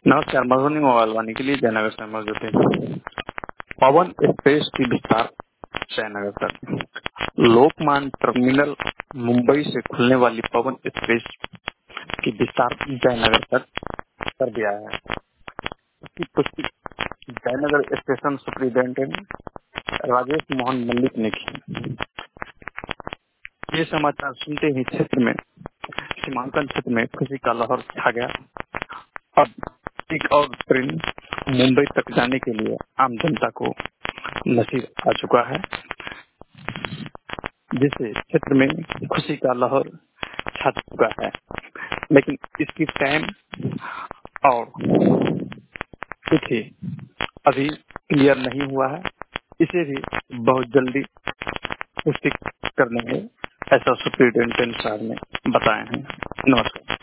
नमस्कार। मधुबनी मोबाइल वाणी के लिए जयनगर से मौजूद है। पवन एक्सप्रेस की विस्तार जयनगर तक। लोकमान टर्मिनल मुंबई से खुलने वाली पवन एक्सप्रेस की विस्तार जयनगर तक कर दिया है। इसकी पुष्टि जयनगर स्टेशन सुपरिटेंडेंट राजेश मोहन मल्लिक ने की। ये समाचार सुनते ही क्षेत्र में सीमांकन क्षेत्र में खुशी का लहर छा गया। अब एक और ट्रेन मुंबई तक जाने के लिए आम जनता को नसीब आ चुका है, जिससे क्षेत्र में खुशी का लहर छा चुका है। लेकिन इसकी टाइम और तिथि अभी क्लियर नहीं हुआ है। इसे भी बहुत जल्दी पुष्टि करने में ऐसा सुपरिटेंडेंट साहब ने बताए हैं। नमस्कार।